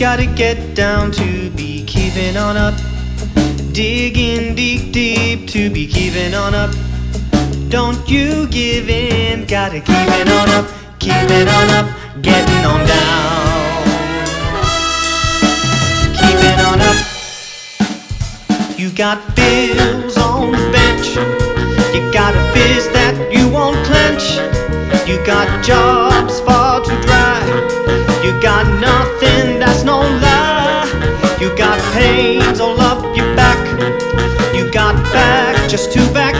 gotta get down to be keeping on up. Digging deep, deep to be keeping on up. Don't you give in, gotta keep it on up, keeping on up, getting on down. Keeping on up. You got bills on the bench, you got a fist that you won't clench. You got jobs far too dry, you got nothing that's no lie. You got pains all up your back, you got back just to back.